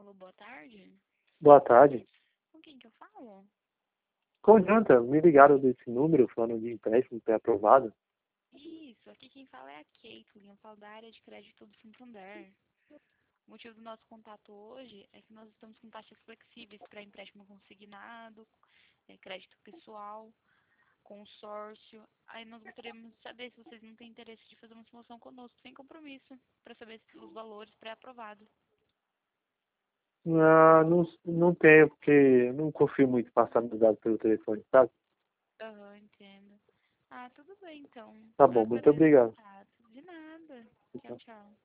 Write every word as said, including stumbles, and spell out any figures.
Alô, boa tarde. Boa tarde. Com quem que eu falo? Com adianta, me ligaram desse número falando de empréstimo pré-aprovado. Isso, aqui quem fala é a Caitlin, eu falo da área de crédito do Santander. O motivo do nosso contato hoje é que nós estamos com taxas flexíveis para empréstimo consignado, é, crédito pessoal, consórcio. Aí nós gostaríamos de saber se vocês não têm interesse de fazer uma simulação conosco, sem compromisso, para saber se os valores pré-aprovados. Ah, não, não tenho, porque eu não confio muito em passar meus dados pelo telefone, sabe? Aham, entendo. Ah, tudo bem então. Tá Eu bom, muito agradeço o obrigado. contato. De nada. Tchau, Então. tchau.